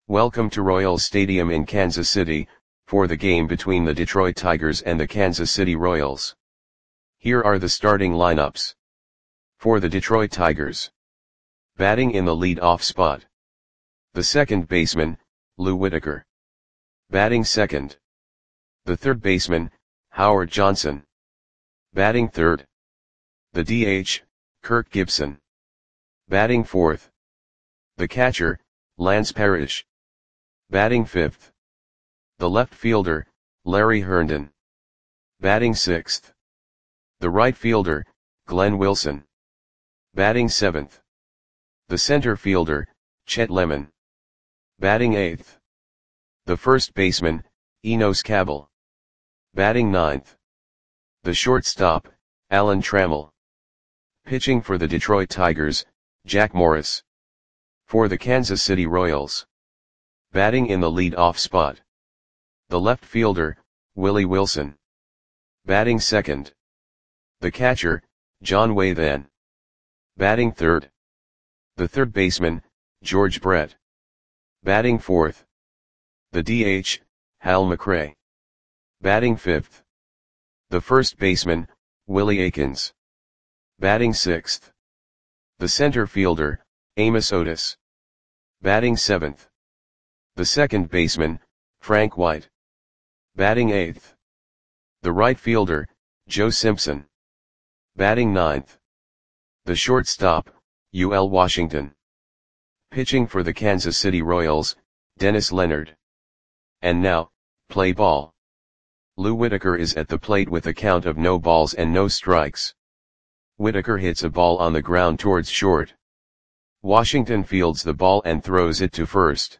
Welcome to Royals Stadium in Kansas City, for the game between the Detroit Tigers and the Kansas City Royals. Here are the starting lineups. For the Detroit Tigers. Batting in the lead-off spot. The second baseman, Lou Whitaker. Batting second. The third baseman, Howard Johnson. Batting third. The DH, Kirk Gibson. Batting fourth. The catcher, Lance Parrish. Batting fifth. The left fielder, Larry Herndon. Batting sixth. The right fielder, Glenn Wilson. Batting seventh. The center fielder, Chet Lemon. Batting eighth. The first baseman, Enos Cabell. Batting ninth. The shortstop, Alan Trammell. Pitching for the Detroit Tigers, Jack Morris. For the Kansas City Royals. Batting in the lead-off spot. The left fielder, Willie Wilson. Batting second. The catcher, John Waythan. Batting third. The third baseman, George Brett. Batting fourth. The DH, Hal McRae. Batting fifth. The first baseman, Willie Aikens. Batting sixth. The center fielder, Amos Otis. Batting seventh. The second baseman, Frank White. Batting eighth. The right fielder, Joe Simpson. Batting ninth. The shortstop, UL Washington. Pitching for the Kansas City Royals, Dennis Leonard. And now, play ball. Lou Whitaker is at the plate with a count of no balls and no strikes. Whitaker hits a ball on the ground towards short. Washington fields the ball and throws it to first.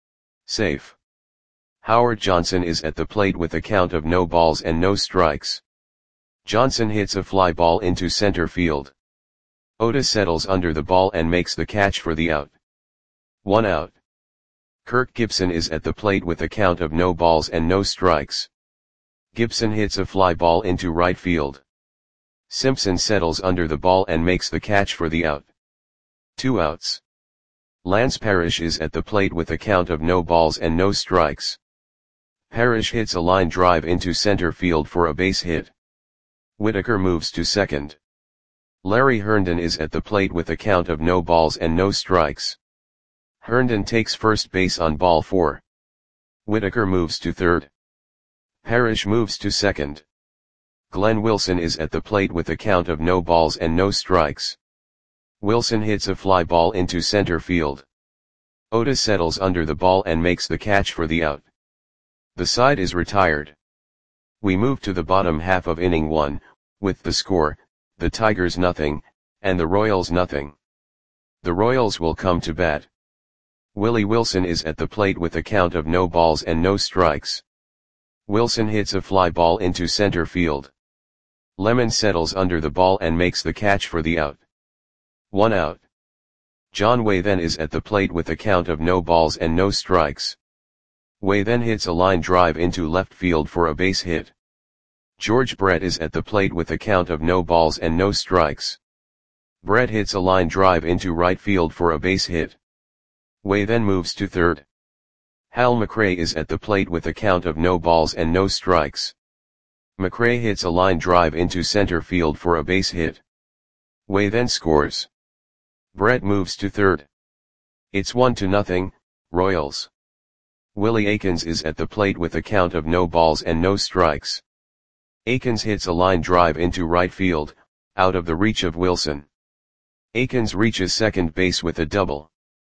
Safe. Howard Johnson is at the plate with a count of no balls and no strikes. Johnson hits a fly ball into center field. Otis settles under the ball and makes the catch for the out. 1 out. Kirk Gibson is at the plate with a count of no balls and no strikes. Gibson hits a fly ball into right field. Simpson settles under the ball and makes the catch for the out. 2 outs. Lance Parrish is at the plate with a count of no balls and no strikes. Parrish hits a line drive into center field for a base hit. Whitaker moves to second. Larry Herndon is at the plate with a count of no balls and no strikes. Herndon takes first base on ball 4. Whitaker moves to third. Parrish moves to second. Glenn Wilson is at the plate with a count of no balls and no strikes. Wilson hits a fly ball into center field. Otis settles under the ball and makes the catch for the out. The side is retired. We move to the bottom half of inning 1, with the score, the Tigers nothing, and the Royals nothing. The Royals will come to bat. Willie Wilson is at the plate with a count of no balls and no strikes. Wilson hits a fly ball into center field. Lemon settles under the ball and makes the catch for the out. 1 out. John Waythan is at the plate with a count of no balls and no strikes. Waythan hits a line drive into left field for a base hit. George Brett is at the plate with a count of no balls and no strikes. Brett hits a line drive into right field for a base hit. Waythan moves to third. Hal McRae is at the plate with a count of no balls and no strikes. McRae hits a line drive into center field for a base hit. Waythan scores. Brett moves to third. It's 1-0, Royals. Willie Aikens is at the plate with a count of no balls and no strikes. Aikens hits a line drive into right field, out of the reach of Wilson. Aikens reaches second base with a double.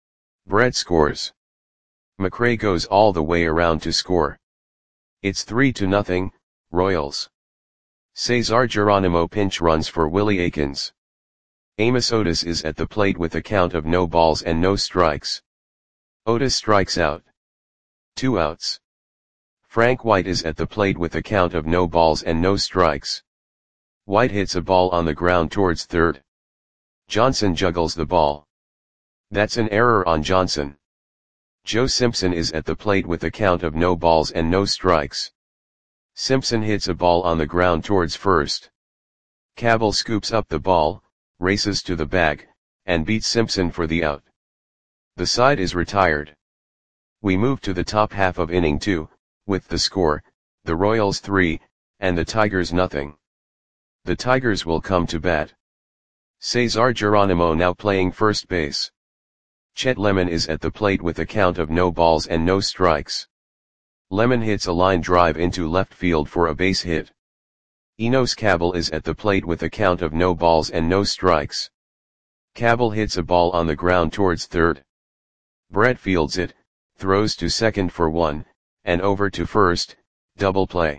Brett scores. McRae goes all the way around to score. It's 3-0, Royals. Cesar Geronimo pinch runs for Willie Aikens. Amos Otis is at the plate with a count of no balls and no strikes. Otis strikes out. 2 outs. Frank White is at the plate with a count of no balls and no strikes. White hits a ball on the ground towards third. Johnson juggles the ball. That's an error on Johnson. Joe Simpson is at the plate with a count of no balls and no strikes. Simpson hits a ball on the ground towards first. Cabell scoops up the ball, races to the bag, and beats Simpson for the out. The side is retired. We move to the top half of inning 2, with the score, the Royals 3, and the Tigers nothing. The Tigers will come to bat. Cesar Geronimo now playing first base. Chet Lemon is at the plate with a count of no balls and no strikes. Lemon hits a line drive into left field for a base hit. Enos Cabell is at the plate with a count of no balls and no strikes. Cabell hits a ball on the ground towards third. Brett fields it, throws to second for 1, and over to first, double play.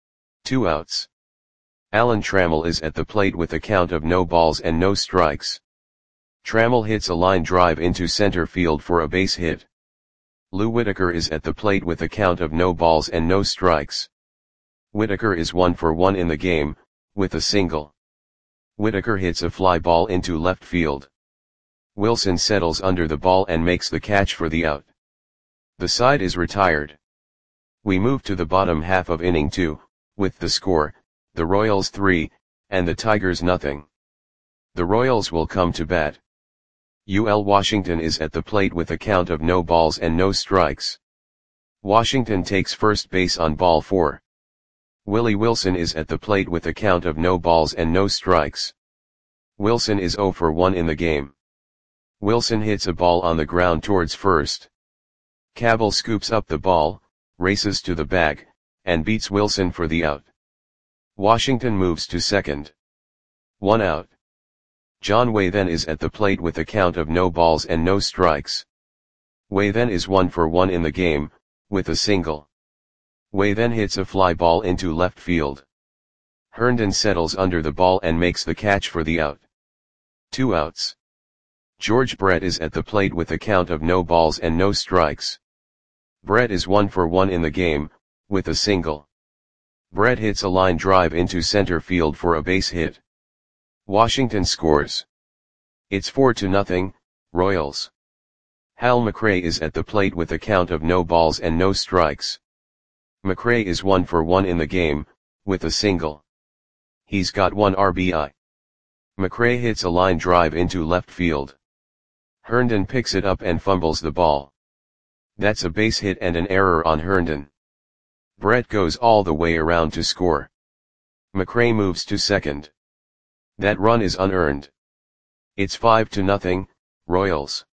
2 outs. Alan Trammell is at the plate with a count of no balls and no strikes. Trammell hits a line drive into center field for a base hit. Lou Whitaker is at the plate with a count of no balls and no strikes. Whitaker is 1 for 1 in the game, with a single. Whitaker hits a fly ball into left field. Wilson settles under the ball and makes the catch for the out. The side is retired. We move to the bottom half of inning 2, with the score, the Royals 3, and the Tigers nothing. The Royals will come to bat. UL Washington is at the plate with a count of no balls and no strikes. Washington takes first base on ball 4. Willie Wilson is at the plate with a count of no balls and no strikes. Wilson is 0 for 1 in the game. Wilson hits a ball on the ground towards first. Cabell scoops up the ball, races to the bag, and beats Wilson for the out. Washington moves to second. 1 out. John Way then is at the plate with a count of no balls and no strikes. Way then is 1 for 1 in the game, with a single. Way then hits a fly ball into left field. Herndon settles under the ball and makes the catch for the out. 2 outs. George Brett is at the plate with a count of no balls and no strikes. Brett is 1 for 1 in the game, with a single. Brett hits a line drive into center field for a base hit. Washington scores. It's 4-0, Royals. Hal McRae is at the plate with a count of no balls and no strikes. McRae is 1 for 1 in the game, with a single. He's got 1 RBI. McRae hits a line drive into left field. Herndon picks it up and fumbles the ball. That's a base hit and an error on Herndon. Brett goes all the way around to score. McRae moves to second. That run is unearned. It's 5-0, Royals.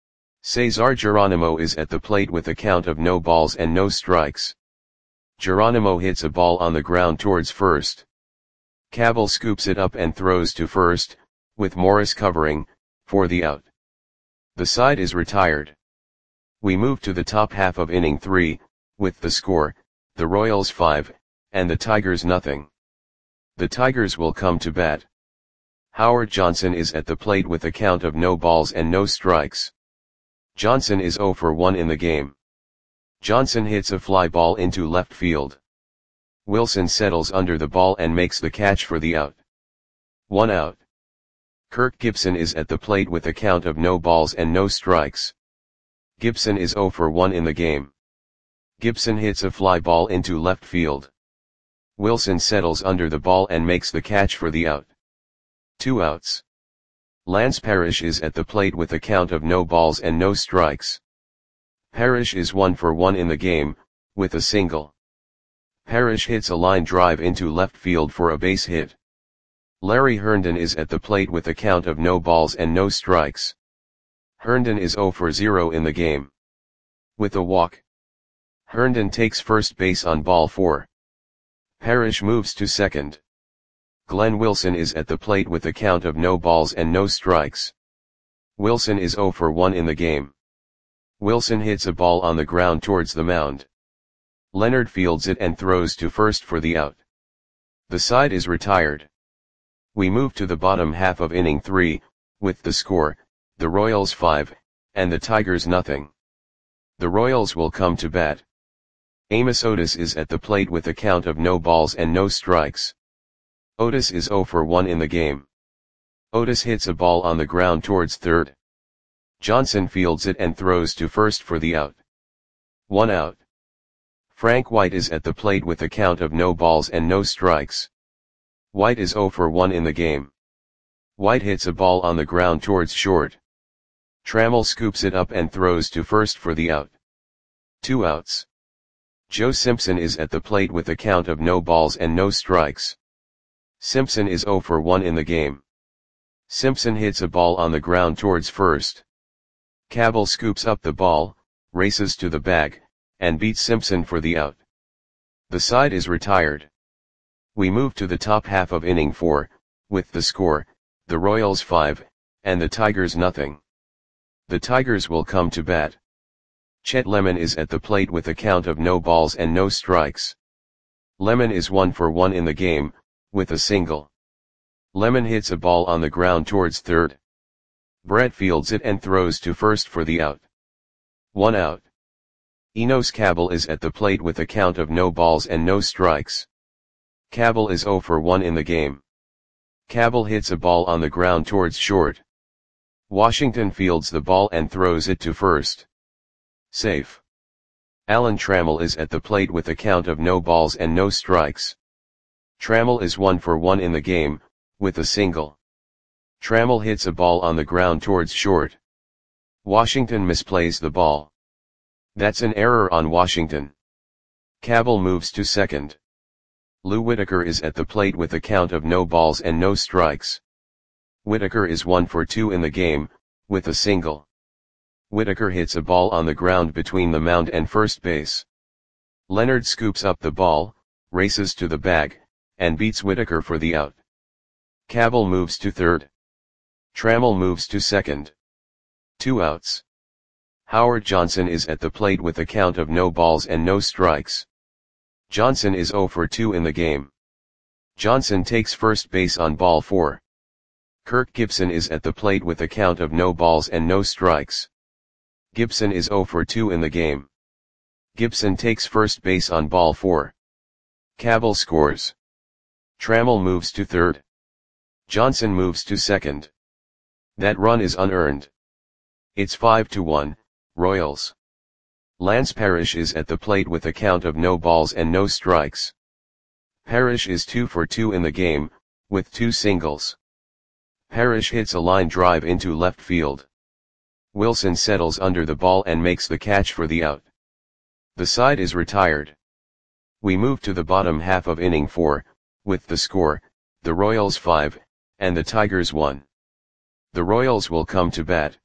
Cesar Geronimo is at the plate with a count of no balls and no strikes. Geronimo hits a ball on the ground towards first. Cabell scoops it up and throws to first, with Morris covering, for the out. The side is retired. We move to the top half of inning 3, with the score, the Royals 5, and the Tigers nothing. The Tigers will come to bat. Howard Johnson is at the plate with a count of no balls and no strikes. Johnson is 0 for 1 in the game. Johnson hits a fly ball into left field. Wilson settles under the ball and makes the catch for the out. 1 out. Kirk Gibson is at the plate with a count of no balls and no strikes. Gibson is 0 for 1 in the game. Gibson hits a fly ball into left field. Wilson settles under the ball and makes the catch for the out. 2 outs. Lance Parrish is at the plate with a count of no balls and no strikes. Parrish is 1 for 1 in the game, with a single. Parrish hits a line drive into left field for a base hit. Larry Herndon is at the plate with a count of no balls and no strikes. Herndon is 0 for 0 in the game. With a walk. Herndon takes first base on ball 4. Parrish moves to second. Glenn Wilson is at the plate with a count of no balls and no strikes. Wilson is 0 for 1 in the game. Wilson hits a ball on the ground towards the mound. Leonard fields it and throws to first for the out. The side is retired. We move to the bottom half of inning 3, with the score, the Royals 5, and the Tigers nothing. The Royals will come to bat. Amos Otis is at the plate with a count of no balls and no strikes. Otis is 0 for 1 in the game. Otis hits a ball on the ground towards third. Johnson fields it and throws to first for the out. 1 out. Frank White is at the plate with a count of no balls and no strikes. White is 0 for 1 in the game. White hits a ball on the ground towards short. Trammell scoops it up and throws to first for the out. 2 outs. Joe Simpson is at the plate with a count of no balls and no strikes. Simpson is 0 for 1 in the game. Simpson hits a ball on the ground towards first. Cabell scoops up the ball, races to the bag, and beats Simpson for the out. The side is retired. We move to the top half of inning 4, with the score, the Royals 5, and the Tigers nothing. The Tigers will come to bat. Chet Lemon is at the plate with a count of no balls and no strikes. Lemon is 1 for 1 in the game, with a single. Lemon hits a ball on the ground towards third. Brett fields it and throws to first for the out. 1 out. Enos Cabell is at the plate with a count of no balls and no strikes. Cabell is 0 for 1 in the game. Cabell hits a ball on the ground towards short. Washington fields the ball and throws it to first. Safe. Alan Trammell is at the plate with a count of no balls and no strikes. Trammell is 1 for 1 in the game, with a single. Trammell hits a ball on the ground towards short. Washington misplays the ball. That's an error on Washington. Cabell moves to second. Lou Whitaker is at the plate with a count of no balls and no strikes. Whitaker is 1 for 2 in the game, with a single. Whitaker hits a ball on the ground between the mound and first base. Leonard scoops up the ball, races to the bag, and beats Whitaker for the out. Cabell moves to third. Trammell moves to second. 2 outs. Howard Johnson is at the plate with a count of no balls and no strikes. Johnson is 0 for 2 in the game. Johnson takes first base on ball 4. Kirk Gibson is at the plate with a count of no balls and no strikes. Gibson is 0 for 2 in the game. Gibson takes first base on ball 4. Cabell scores. Trammell moves to third. Johnson moves to second. That run is unearned. It's 5-1, Royals. Lance Parrish is at the plate with a count of no balls and no strikes. Parrish is 2 for 2 in the game, with 2 singles. Parrish hits a line drive into left field. Wilson settles under the ball and makes the catch for the out. The side is retired. We move to the bottom half of inning 4, with the score, the Royals 5, and the Tigers 1. The Royals will come to bat.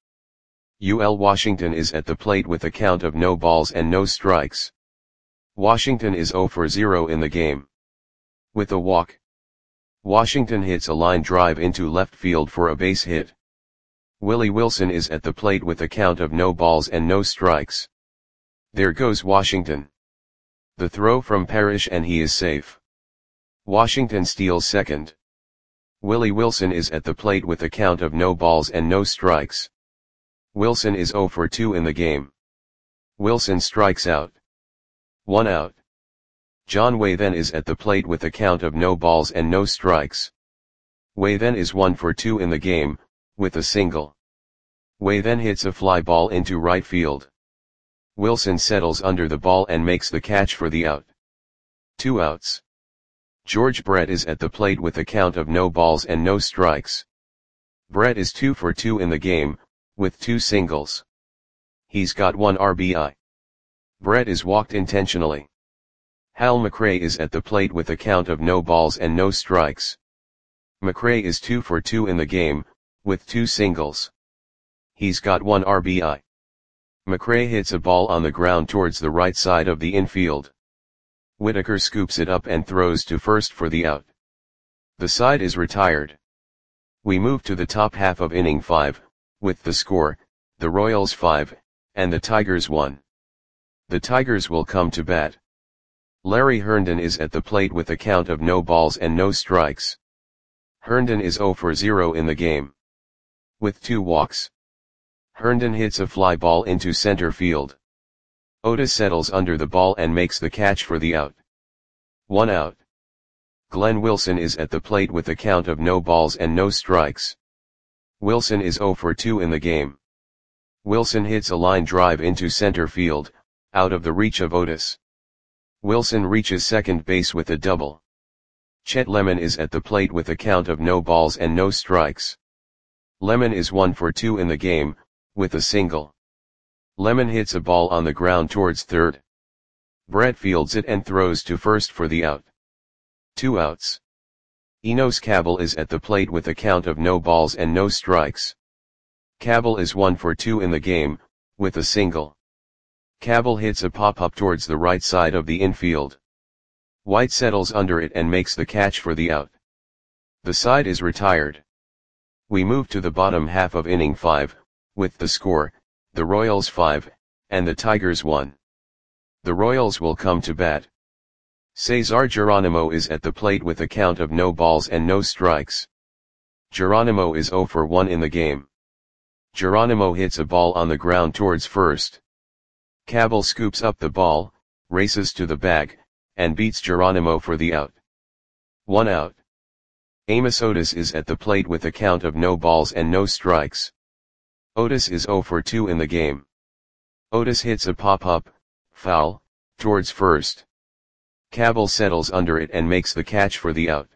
UL Washington is at the plate with a count of no balls and no strikes. Washington is 0 for 0 in the game. With a walk. Washington hits a line drive into left field for a base hit. Willie Wilson is at the plate with a count of no balls and no strikes. There goes Washington. The throw from Parrish and he is safe. Washington steals second. Willie Wilson is at the plate with a count of no balls and no strikes. Wilson is 0 for 2 in the game. Wilson strikes out. 1 out. John Way then is at the plate with a count of no balls and no strikes. Way then is 1 for 2 in the game, with a single. Way then hits a fly ball into right field. Wilson settles under the ball and makes the catch for the out. 2 outs. George Brett is at the plate with a count of no balls and no strikes. Brett is 2 for 2 in the game, with 2 singles. He's got 1 RBI. Brett is walked intentionally. Hal McRae is at the plate with a count of no balls and no strikes. McRae is 2 for 2 in the game, with 2 singles. He's got 1 RBI. McRae hits a ball on the ground towards the right side of the infield. Whitaker scoops it up and throws to first for the out. The side is retired. We move to the top half of inning 5, with the score, the Royals 5, and the Tigers 1. The Tigers will come to bat. Larry Herndon is at the plate with a count of no balls and no strikes. Herndon is 0 for 0 in the game. With 2 walks. Herndon hits a fly ball into center field. Otis settles under the ball and makes the catch for the out. 1 out. Glenn Wilson is at the plate with a count of no balls and no strikes. Wilson is 0 for 2 in the game. Wilson hits a line drive into center field, out of the reach of Otis. Wilson reaches second base with a double. Chet Lemon is at the plate with a count of no balls and no strikes. Lemon is 1 for 2 in the game, with a single. Lemon hits a ball on the ground towards third. Brett fields it and throws to first for the out. 2 outs. Enos Cabell is at the plate with a count of no balls and no strikes. Cabell is 1 for 2 in the game, with a single. Cabell hits a pop-up towards the right side of the infield. White settles under it and makes the catch for the out. The side is retired. We move to the bottom half of inning 5, with the score, the Royals 5, and the Tigers 1. The Royals will come to bat. Cesar Geronimo is at the plate with a count of no balls and no strikes. Geronimo is 0 for 1 in the game. Geronimo hits a ball on the ground towards first. Cabell scoops up the ball, races to the bag, and beats Geronimo for the out. 1 out. Amos Otis is at the plate with a count of no balls and no strikes. Otis is 0 for 2 in the game. Otis hits a pop-up, foul, towards first. Cabell settles under it and makes the catch for the out.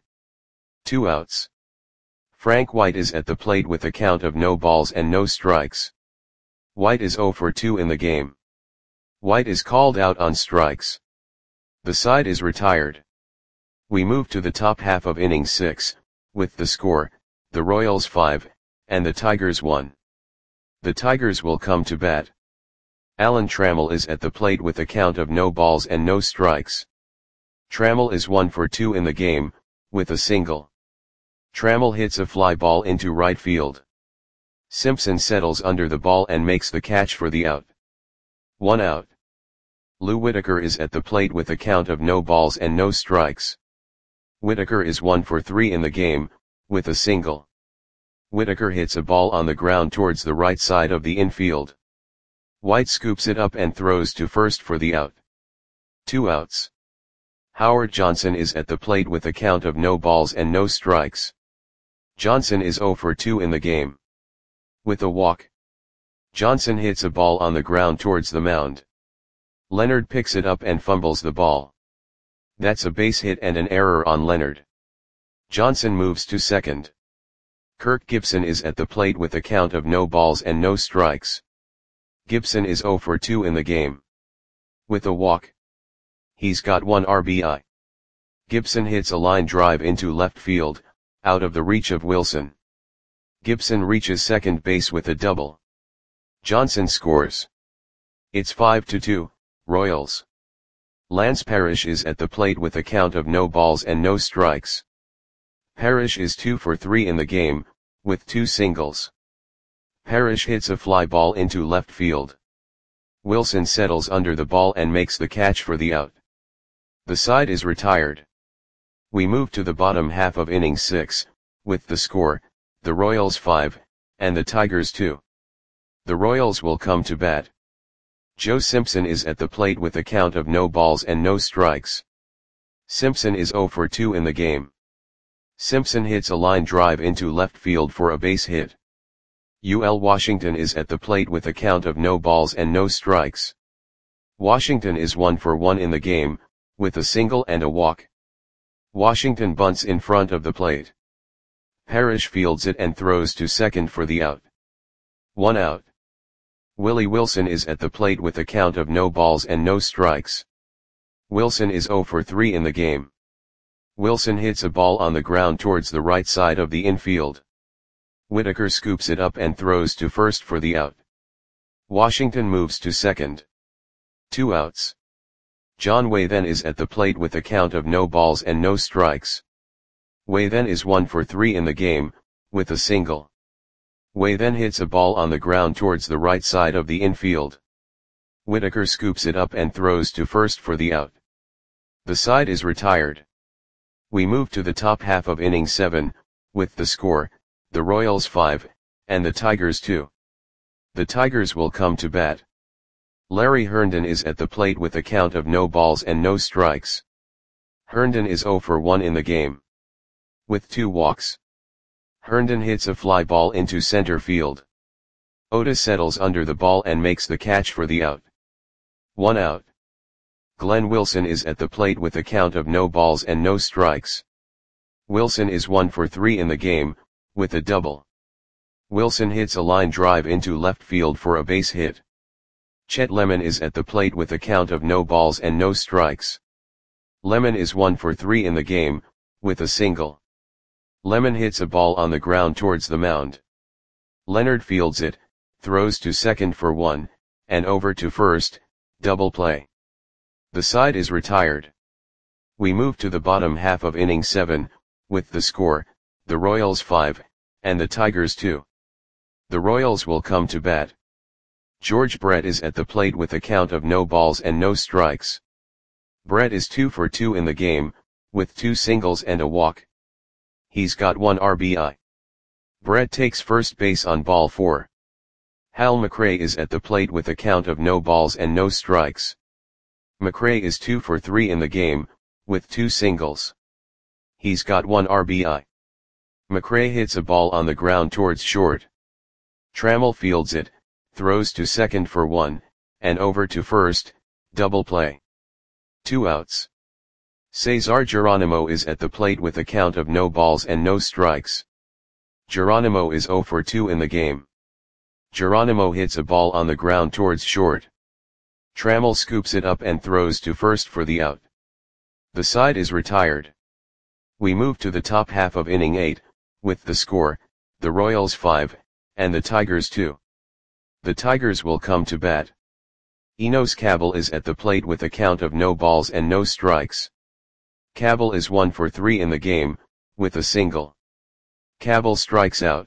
2 outs. Frank White is at the plate with a count of no balls and no strikes. White is 0 for 2 in the game. White is called out on strikes. The side is retired. We move to the top half of inning 6, with the score, the Royals 5, and the Tigers 1. The Tigers will come to bat. Alan Trammell is at the plate with a count of no balls and no strikes. Trammell is 1 for 2 in the game, with a single. Trammell hits a fly ball into right field. Simpson settles under the ball and makes the catch for the out. 1 out. Lou Whitaker is at the plate with a count of no balls and no strikes. Whitaker is 1 for 3 in the game, with a single. Whitaker hits a ball on the ground towards the right side of the infield. White scoops it up and throws to first for the out. 2 outs. Howard Johnson is at the plate with a count of no balls and no strikes. Johnson is 0 for 2 in the game. With a walk. Johnson hits a ball on the ground towards the mound. Leonard picks it up and fumbles the ball. That's a base hit and an error on Leonard. Johnson moves to second. Kirk Gibson is at the plate with a count of no balls and no strikes. Gibson is 0 for 2 in the game. With a walk. He's got 1 RBI. Gibson hits a line drive into left field, out of the reach of Wilson. Gibson reaches second base with a double. Johnson scores. It's 5-2, Royals. Lance Parrish is at the plate with a count of no balls and no strikes. Parrish is 2 for 3 in the game, with 2 singles. Parrish hits a fly ball into left field. Wilson settles under the ball and makes the catch for the out. The side is retired. We move to the bottom half of inning 6, with the score, the Royals 5, and the Tigers 2. The Royals will come to bat. Joe Simpson is at the plate with a count of no balls and no strikes. Simpson is 0 for 2 in the game. Simpson hits a line drive into left field for a base hit. UL Washington is at the plate with a count of no balls and no strikes. Washington is 1 for 1 in the game, with a single and a walk. Washington bunts in front of the plate. Parrish fields it and throws to second for the out. 1 out. Willie Wilson is at the plate with a count of no balls and no strikes. Wilson is 0 for 3 in the game. Wilson hits a ball on the ground towards the right side of the infield. Whitaker scoops it up and throws to first for the out. Washington moves to second. 2 outs. John Wathen is at the plate with a count of no balls and no strikes. Wathen is 1 for 3 in the game, with a single. Wathen hits a ball on the ground towards the right side of the infield. Whitaker scoops it up and throws to first for the out. The side is retired. We move to the top half of inning 7, with the score, the Royals 5, and the Tigers 2. The Tigers will come to bat. Larry Herndon is at the plate with a count of no balls and no strikes. Herndon is 0 for 1 in the game. With 2 walks. Herndon hits a fly ball into center field. Otis settles under the ball and makes the catch for the out. 1 out. Glenn Wilson is at the plate with a count of no balls and no strikes. Wilson is 1 for 3 in the game, with a double. Wilson hits a line drive into left field for a base hit. Chet Lemon is at the plate with a count of no balls and no strikes. Lemon is 1 for 3 in the game, with a single. Lemon hits a ball on the ground towards the mound. Leonard fields it, throws to second for 1, and over to first, double play. The side is retired. We move to the bottom half of inning 7, with the score, the Royals 5, and the Tigers 2. The Royals will come to bat. George Brett is at the plate with a count of no balls and no strikes. Brett is 2 for 2 in the game, with 2 singles and a walk. He's got 1 RBI. Brett takes first base on ball 4. Hal McRae is at the plate with a count of no balls and no strikes. McRae is 2 for 3 in the game, with 2 singles. He's got 1 RBI. McRae hits a ball on the ground towards short. Trammell fields it, throws to second for 1, and over to first, double play. 2 outs. Cesar Geronimo is at the plate with a count of no balls and no strikes. Geronimo is 0 for 2 in the game. Geronimo hits a ball on the ground towards short. Trammell scoops it up and throws to first for the out. The side is retired. We move to the top half of inning 8, with the score, the Royals 5, and the Tigers 2. The Tigers will come to bat. Enos Cabell is at the plate with a count of no balls and no strikes. Cabell is 1 for 3 in the game, with a single. Cabell strikes out.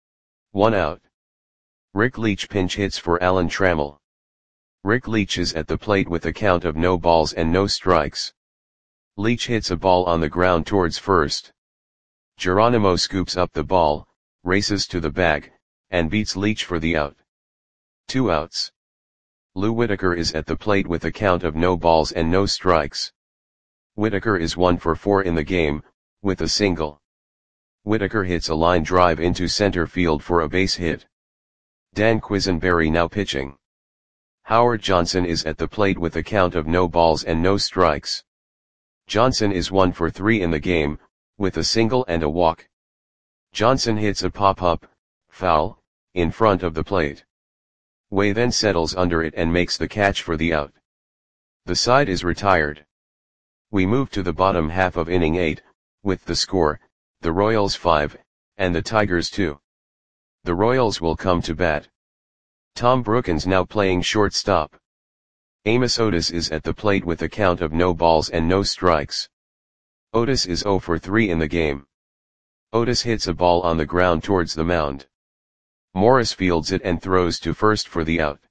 1 out. Rick Leach pinch hits for Alan Trammell. Rick Leach is at the plate with a count of no balls and no strikes. Leach hits a ball on the ground towards first. Geronimo scoops up the ball, races to the bag, and beats Leach for the out. 2 outs. Lou Whitaker is at the plate with a count of no balls and no strikes. Whitaker is 1 for 4 in the game, with a single. Whitaker hits a line drive into center field for a base hit. Dan Quisenberry now pitching. Howard Johnson is at the plate with a count of no balls and no strikes. Johnson is 1 for 3 in the game, with a single and a walk. Johnson hits a pop-up, foul, in front of the plate. Way then settles under it and makes the catch for the out. The side is retired. We move to the bottom half of inning 8, with the score, the Royals 5, and the Tigers 2. The Royals will come to bat. Tom Brookins now playing shortstop. Amos Otis is at the plate with a count of no balls and no strikes. Otis is 0 for 3 in the game. Otis hits a ball on the ground towards the mound. Morris fields it and throws to first for the out.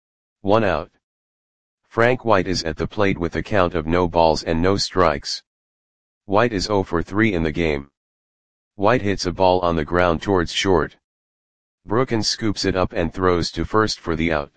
1 out. Frank White is at the plate with a count of no balls and no strikes. White is 0 for 3 in the game. White hits a ball on the ground towards short. Brookins scoops it up and throws to first for the out.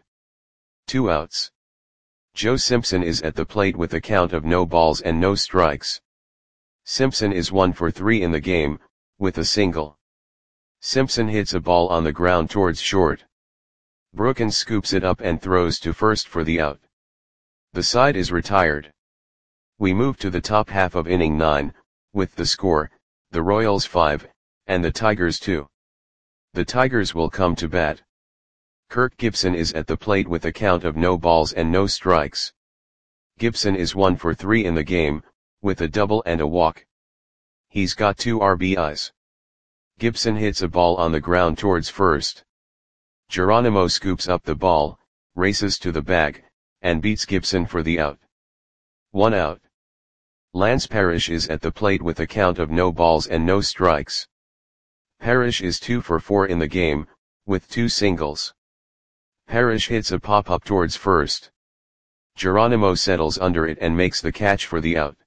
2 outs. Joe Simpson is at the plate with a count of no balls and no strikes. Simpson is 1 for 3 in the game, with a single. Simpson hits a ball on the ground towards short. Brookins scoops it up and throws to first for the out. The side is retired. We move to the top half of inning 9, with the score, the Royals 5, and the Tigers 2. The Tigers will come to bat. Kirk Gibson is at the plate with a count of no balls and no strikes. Gibson is 1 for 3 in the game, with a double and a walk. He's got 2 RBIs. Gibson hits a ball on the ground towards first. Geronimo scoops up the ball, races to the bag, and beats Gibson for the out. 1 out. Lance Parrish is at the plate with a count of no balls and no strikes. Parrish is 2 for 4 in the game, with 2 singles. Parrish hits a pop-up towards first. Geronimo settles under it and makes the catch for the out.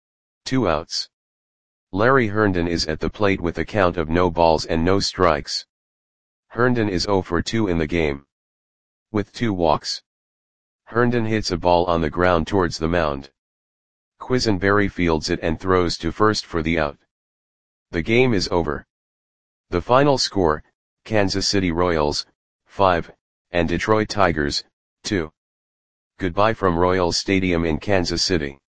2 outs. Larry Herndon is at the plate with a count of no balls and no strikes. Herndon is 0 for 2 in the game, with 2 walks. Herndon hits a ball on the ground towards the mound. Quisenberry fields it and throws to first for the out. The game is over. The final score, Kansas City Royals, 5, and Detroit Tigers, 2. Goodbye from Royals Stadium in Kansas City.